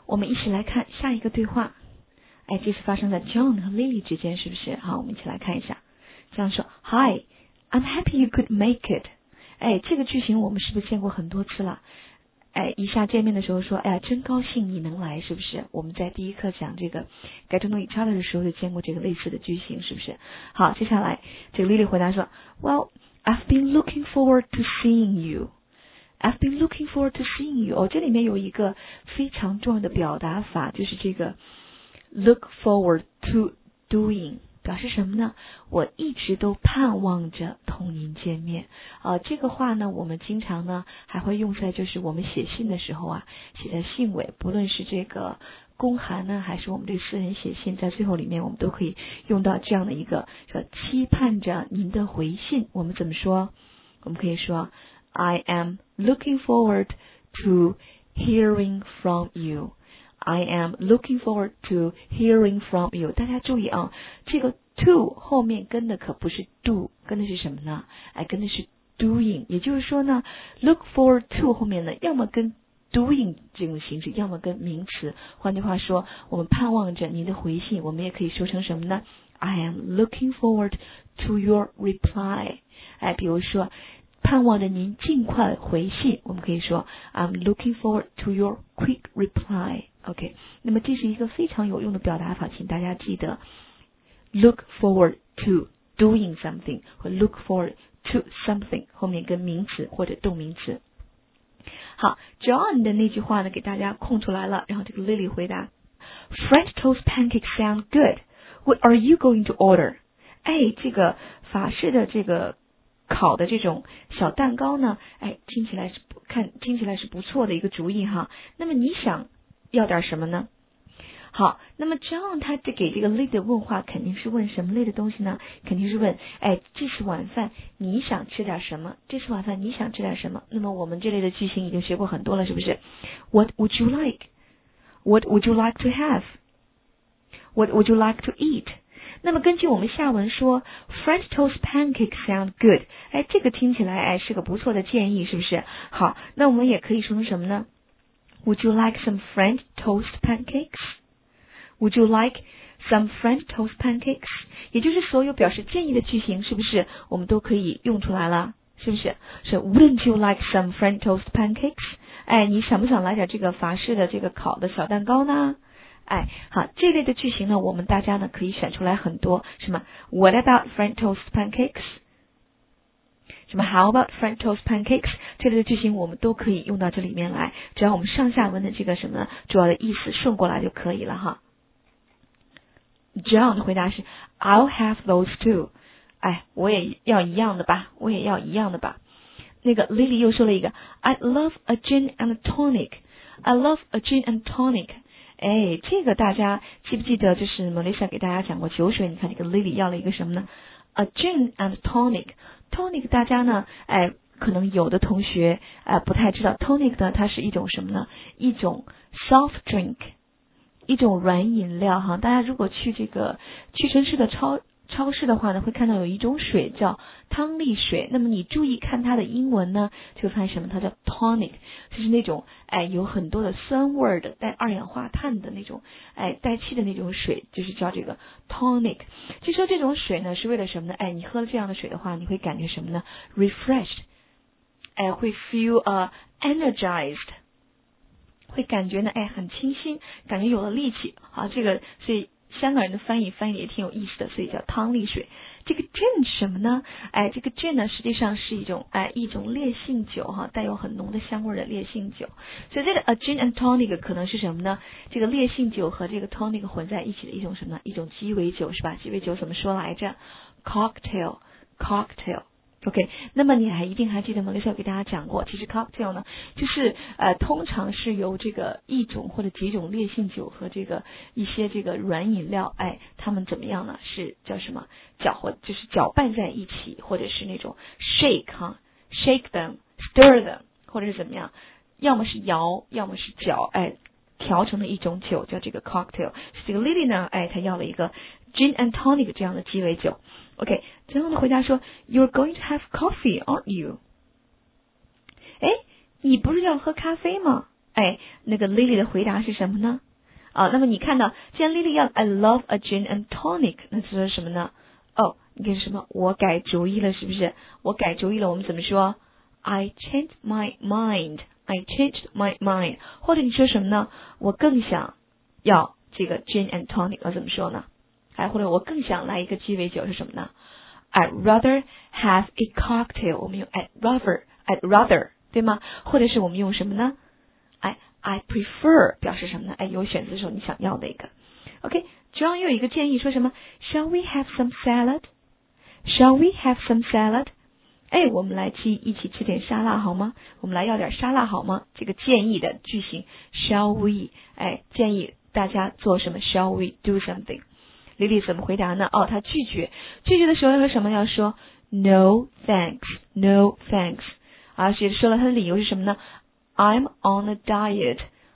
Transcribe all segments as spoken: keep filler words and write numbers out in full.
我们一起来看下一个对话。哎，这是发生在 John 和 Lily 之间，是不是？好，我们一起来看一下。这样说 Hi, I'm happy you could make it。 哎，这个句型我们是不是见过很多次了？哎，一下见面的时候说，哎呀，真高兴你能来，是不是？我们在第一课讲这个 get to know each other 的时候就见过这个类似的句型，是不是？好，接下来这个 Lily 回答说 Well, I've been looking forward to seeing you. I've been looking forward to seeing you. 哦，这里面有一个非常重要的表达法，就是这个 look forward to doing， 表示什么呢？我一直都盼望着同您见面。呃，这个话呢，我们经常呢还会用出来，就是我们写信的时候啊，写在信尾，不论是这个公函呢，还是我们对私人写信，在最后里面我们都可以用到这样的一个说期盼着您的回信。我们怎么说？我们可以说I am looking forward to hearing from you. I am looking forward to hearing from you. 大家注意啊，这个 to 后面跟的可不是 do， 跟的是什么呢？哎，跟的是 doing。也就是说呢 ，look forward to 后面呢，要么跟 doing 这种形式，要么跟名词。换句话说，我们盼望着您的回信，我们也可以说成什么呢？ I am looking forward to your reply. 哎，比如说盼望着您尽快回信，我们可以说 I'm looking forward to your quick reply. OK， 那么这是一个非常有用的表达法，请大家记得 look forward to doing something 或 look forward to something 后面跟名词或者动名词。好 John 的那句话呢给大家空出来了，然后这个 Lily 回答 French toast pancakes sound good. What are you going to order? 哎，这个法式的这个烤的这种小蛋糕呢，哎，听起来是看听起来是不错的一个主意哈。那么你想要点什么呢？好，那么 John 他给这个 Lily 的问话肯定是问什么类的东西呢？肯定是问，哎，这次晚饭你想吃点什么？这次晚饭你想吃点什么？那么我们这类的句型已经学过很多了，是不是 ？What would you like? What would you like to have? What would you like to eat?那么根据我们下文说 French toast pancakes sound good， 哎，这个听起来哎是个不错的建议，是不是？好，那我们也可以说成什么呢？ Would you like some French toast pancakes? Would you like some French toast pancakes? 也就是所有表示建议的句型是不是我们都可以用出来了？是不是？是 Wouldn't you like some French toast pancakes? 哎，你想不想来点这个法式的这个烤的小蛋糕呢？哎，好，这类的句型呢，我们大家呢可以选出来很多，什么 What about French toast pancakes？ 什么 How about French toast pancakes？ 这类的句型我们都可以用到这里面来，只要我们上下文的这个什么主要的意思顺过来就可以了哈。John 的回答是 I'll have those too。 哎，我也要一样的吧，我也要一样的吧。那个 Lily 又说了一个 I love a gin and a tonic. I love a gin and tonic。哎，这个大家记不记得？就是 Melissa 给大家讲过酒水。你看这个 Lily 要了一个什么呢 ？A gin and tonic。Tonic 大家呢，哎，可能有的同学哎不太知道 ，tonic 呢它是一种什么呢？一种 soft drink， 一种软饮料哈。大家如果去这个屈臣氏的超超市的话呢，会看到有一种水叫汤力水。那么你注意看它的英文呢，就发现什么？它叫 tonic， 就是那种哎有很多的酸味的带二氧化碳的那种哎带气的那种水，就是叫这个 tonic。据说这种水呢是为了什么呢？哎，你喝了这样的水的话，你会感觉什么呢 ？refreshed， 哎，会 feel 呃、uh, energized， 会感觉呢哎很清新，感觉有了力气。好，这个所以香港人的翻译翻译也挺有意思的，所以叫汤力水。这个 gin 是什么呢？哎，这个 gin 呢实际上是一种哎一种烈性酒哈，带有很浓的香味的烈性酒。所以这个 a gin and tonic 可能是什么呢？这个烈性酒和这个 tonic 混在一起的一种什么呢？一种鸡尾酒是吧？鸡尾酒怎么说来着？ cocktail cocktail。OK， 那么你还一定还记得吗？Melissa给大家讲过，其实 cocktail 呢，就是呃，通常是由这个一种或者几种烈性酒和这个一些这个软饮料，哎，它们怎么样呢？是叫什么？搅和，就是搅拌在一起，或者是那种 shake 哈 ，shake them，stir them， 或者是怎么样？要么是摇，要么是搅，哎，调成的一种酒叫这个 cocktail。这个 Lily 呢，哎，她要了一个 gin and tonic 这样的鸡尾酒。OK， 最后的回答说 You're going to have coffee, aren't you? 哎，你不是要喝咖啡吗？ 哎，那个 Lily 的回答是什么呢？啊，那么你看到，既然 Lily 要 I love a gin and tonic， 那说什么呢？哦，你看什么？我改主意了，是不是？我改主意了，我们怎么说 ？I changed my mind. I changed my mind. 或者你说什么呢？我更想要这个 gin and tonic， 要怎么说呢？哎，或者我更想来一个鸡尾酒是什么呢？ I'd rather have a cocktail. 我们用 I'd rather, I'd rather， 对吗？或者是我们用什么呢？哎 I prefer 表示什么呢？哎，有选择的时候你想要的一个。OK， John 又有一个建议说什么 ？Shall we have some salad? Shall we have some salad? 哎，我们来去一起吃点沙拉好吗？我们来要点沙拉好吗？这个建议的句型 Shall we？ 哎，建议大家做什么 ？Shall we do something？ Lily 怎么回答呢？哦，她拒绝，拒绝的时候要说什么？要说 No thanks, No thanks。而且说了她的理由是什么呢？I'm on a diet.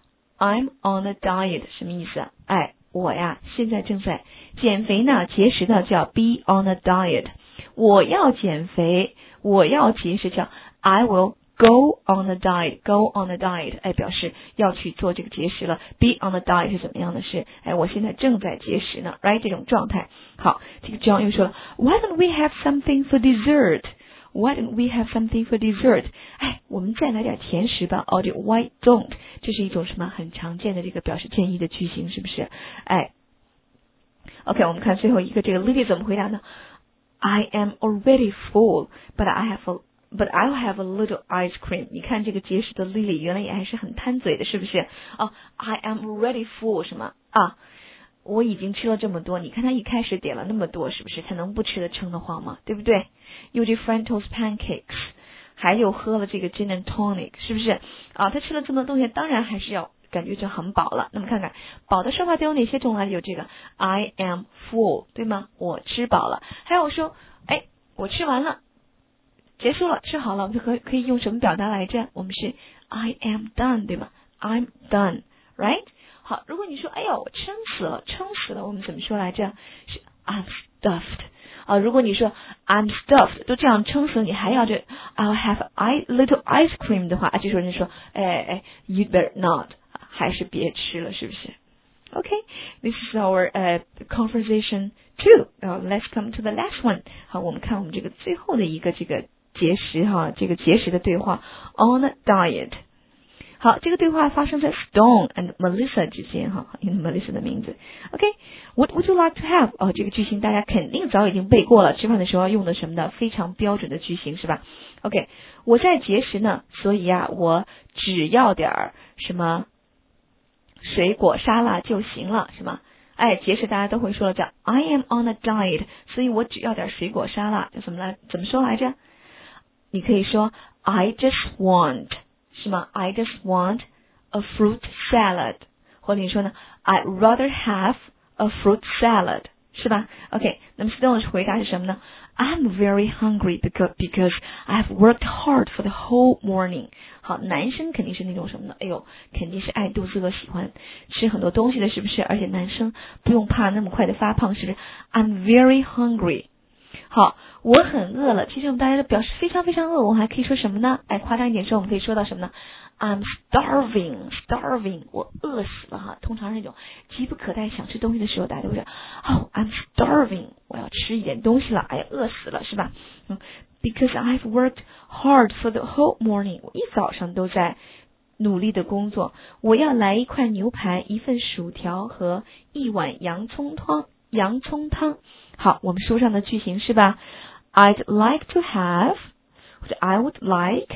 I'm on a diet. 什么意思啊？哎，我呀，现在正在减肥呢，节食呢，叫 be on a diet. 我要减肥，我要节食，叫 I will go on a diet. Go on a diet. 哎，表示要去做这个节食了。Be on a diet 是怎么样的事？哎，我现在正在节食呢 ，right 这种状态。好，这个 John 又说了 ，Why don't we have something for dessert?Why don't we have something for dessert? 哎，我们再来点甜食吧。哦，这 why don't 这是一种什么很常见的这个表示建议的句型，是不是？哎 ，OK， 我们看最后一个，这个 Lily 怎么回答呢 ？I am already full, but I have a but I'll have a little ice cream. 你看这个节食的 Lily 原来也还是很贪嘴的，是不是？哦 ，I am already full 什么啊？我已经吃了这么多，你看他一开始点了那么多，是不是？他能不吃得撑得慌吗？对不对？有这 French toast pancakes， 还有喝了这个 gin and tonic， 是不是？啊，他吃了这么多东西，当然还是要感觉就很饱了。那么看看饱的说法都有哪些种啊？有这个 I am full， 对吗？我吃饱了。还有说，哎，我吃完了，结束了，吃好了，我们就可可以用什么表达来着？我们是 I am done， 对吗 ？I'm done，right？好，如果你说，哎呦，我撑死了，撑死了，我们怎么说来着？是 I'm stuffed 啊。如果你说 I'm stuffed， 都这样撑死了，你还要这 I'll have a little ice cream 的话，这时候人家说，哎哎 ，You better not， 还是别吃了，是不是 ？OK，this is our uh, conversation two. Uh, let's come to the last one. 好，我们看我们这个最后的一个这个节食哈，这个节食的对话 on a diet。好，这个对话发生在 Stone and Melissa 之间哈，因为 Melissa 的名字。OK，What would you like to have？ 哦，这个句型大家肯定早已经背过了，吃饭的时候要用的什么的，非常标准的句型是吧 ？OK， 我在节食呢，所以呀、啊，我只要点儿什么水果沙拉就行了，是吗？哎，节食大家都会说了，叫 I am on a diet， 所以我只要点水果沙拉，就怎么来怎么说来着？你可以说 I just want。是吗 ？I just want a fruit salad， 或者你说呢 ？I'd rather have a fruit salad， 是吧 ？OK， 那么 Stone 的回答是什么呢 ？I'm very hungry because because I've worked hard for the whole morning。好，男生肯定是那种什么呢？哎呦，肯定是爱肚子饿，喜欢吃很多东西的，是不是？而且男生不用怕那么快的发胖，是不是 ？I'm very hungry。好，我很饿了。其实我们大家都表示非常非常饿，我们还可以说什么呢？哎，夸张一点说，我们可以说到什么呢 ？I'm starving, starving， 我饿死了哈。通常那种急不可待想吃东西的时候，大家都会说，哦 ，I'm starving， 我要吃一点东西了，哎呀，饿死了是吧？嗯 ，Because I've worked hard for the whole morning， 我一早上都在努力的工作。我要来一块牛排，一份薯条和一碗洋葱汤。洋葱汤。好，我们书上的句型是吧 ？I'd like to have， 或者 I would like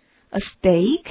a steak,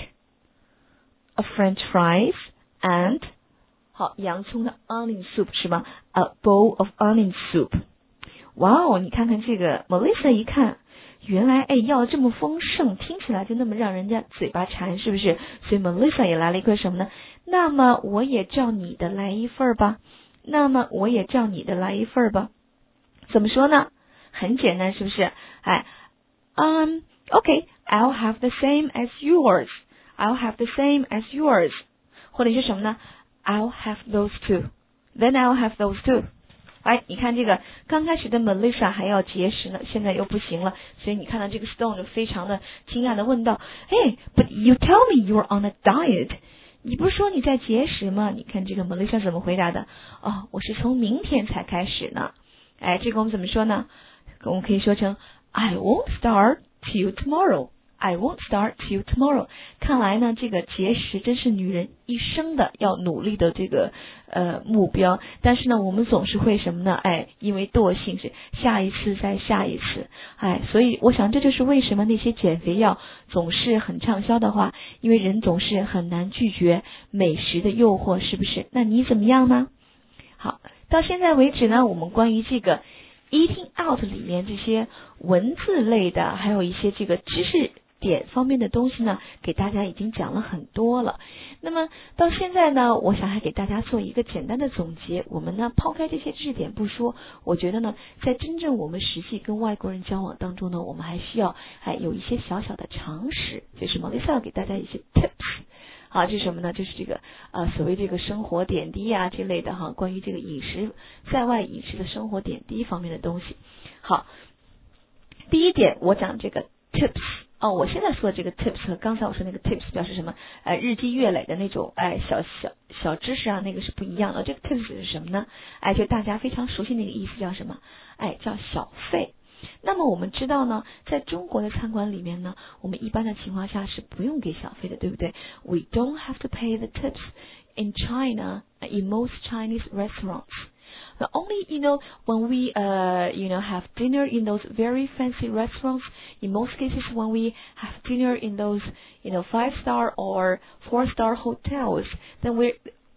a French fries, and 好洋葱的 onion soup 是吗 ？A bowl of onion soup。哇哦，你看看这个 Melissa 一看，原来哎要这么丰盛，听起来就那么让人家嘴巴馋，是不是？所以 Melissa 也来了一个什么呢？那么我也照你的来一份吧。那么我也照你的来一份吧。怎么说呢？很简单，是不是？哎 ，um, okay, I'll have the same as yours. I'll have the same as yours. 或者是什么呢 ？I'll have those two. Then I'll have those two. 哎，你看这个刚开始的 Melissa 还要节食呢，现在又不行了，所以你看到这个 Stone 就非常的惊讶的问道：“哎 ，But you tell me you're on a diet. 你不是说你在节食吗？你看这个 Melissa 怎么回答的？哦，我是从明天才开始呢。哎，这个我们怎么说呢？我们可以说成 I won't start till tomorrow。I won't start till tomorrow。 看来呢，这个节食真是女人一生的要努力的这个呃目标。但是呢，我们总是会什么呢？哎，因为惰性是下一次再下一次，哎，所以我想这就是为什么那些减肥药总是很畅销的话，因为人总是很难拒绝美食的诱惑，是不是？那你怎么样呢？好，到现在为止呢，我们关于这个 eating out 里面这些文字类的，还有一些这个知识点方面的东西呢，给大家已经讲了很多了。那么到现在呢，我想还给大家做一个简单的总结。我们呢抛开这些知识点不说，我觉得呢，在真正我们实际跟外国人交往当中呢，我们还需要还有一些小小的常识，就是 Melissa 要给大家一些 tips。好，这是什么呢？就是这个呃所谓这个生活点滴啊之类的哈，关于这个饮食在外饮食的生活点滴方面的东西。好，第一点我讲这个 tips。哦，我现在说的这个 tips 和刚才我说那个 tips 表示什么？呃，日积月累的那种哎小小小知识啊，那个是不一样的。这个 tips 是什么呢？哎，就大家非常熟悉那个意思叫什么？哎，叫小费。那么我们知道呢，在中国的餐馆里面呢，我们一般的情况下是不用给小费的，对不对？ We don't have to pay the tips in China, in most Chinese restaurants.But only, you know, when we, uh, you know, have dinner in those very fancy restaurants, in most cases when we have dinner in those, you know, five-star or four-star hotels, then we're,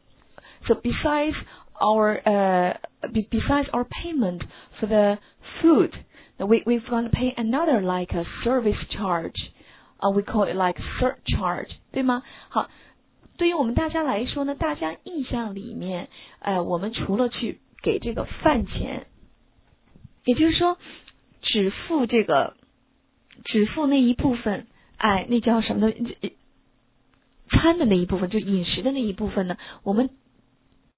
so besides our, uh, besides our payment for the food, we, we've got to pay another like a service charge, uh, we call it like surcharge, 对吗？好，对于我们大家来说呢，大家印象里面，呃，我们除了去给这个饭钱，也就是说只付这个只付那一部分，哎，那叫什么呢？餐的那一部分，就饮食的那一部分呢，我们